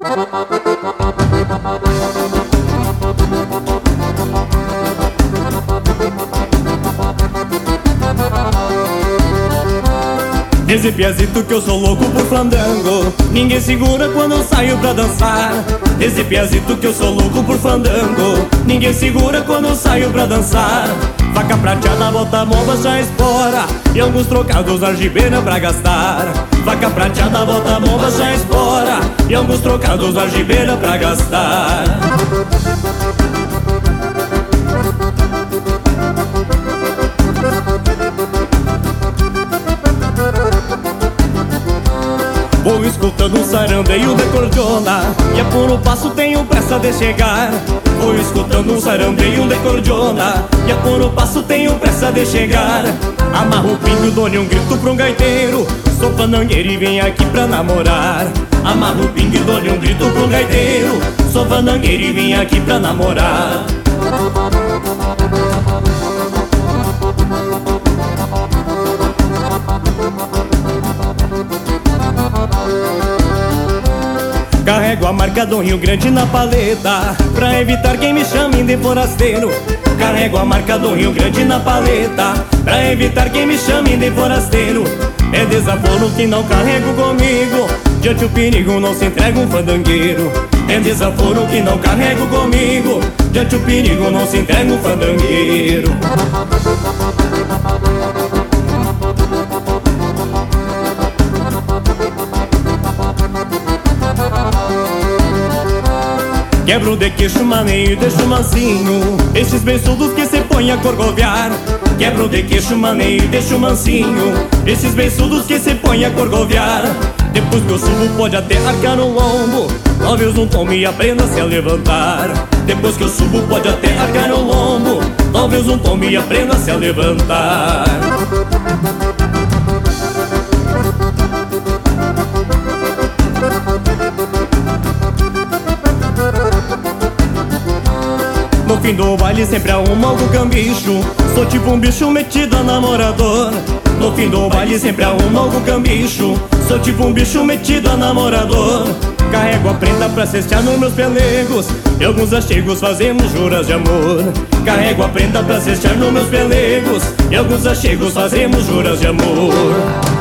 Esse piazito que eu sou louco por fandango, ninguém segura quando eu saio pra dançar. Esse piazito que eu sou louco por fandango, ninguém segura quando eu saio pra dançar. Faca prateada, bota bomba, já espora, e alguns trocados algibeira pra gastar. Faca prateada, bota bomba, já espora, e alguns trocados algibeira pra gastar. Vou escutando um sarandeio de cordiona, e a por um passo tenho pressa de chegar. Vou escutando um sarandeio de cordiona, e a por um passo tenho pressa de chegar. Amarro o pingo, dou-lhe um grito pra um gaiteiro, sou fandangueiro e vim aqui pra namorar. Amarro o pingo, dou-lhe um grito pra um gaiteiro, sou fandangueiro e vim aqui pra namorar. Carrego a marca do Rio Grande na paleta, pra evitar quem me chame de forasteiro. Carrego a marca do Rio Grande na paleta, pra evitar quem me chame de forasteiro. É desaforo que não carrego comigo, diante o perigo não se entrega um fandangueiro. É desaforo que não carrego comigo, diante o perigo não se entrega um fandangueiro. Quebro de queixo, maneio e deixo mansinho esses beiçudos que se põem a corcoviar. Quebro de queixo, maneio e deixo mansinho esses beiçudos que se põem a corcoviar. Depois que eu subo pode até arcar no lombo, talvez um tome e aprenda-se a levantar. Depois que eu subo pode até arcar no lombo, talvez um tome e aprenda-se a levantar. No fim do baile sempre arrumo algum cambicho, sou tipo um bicho metido a namorador. No fim do baile sempre arrumo algum cambicho, sou tipo um bicho metido a namorador. Carrego a prenda pra cestear nos meus pelegos, e alguns achegos fazemos juras de amor. Carrego a prenda pra cestear nos meus pelegos, e alguns achegos fazemos juras de amor.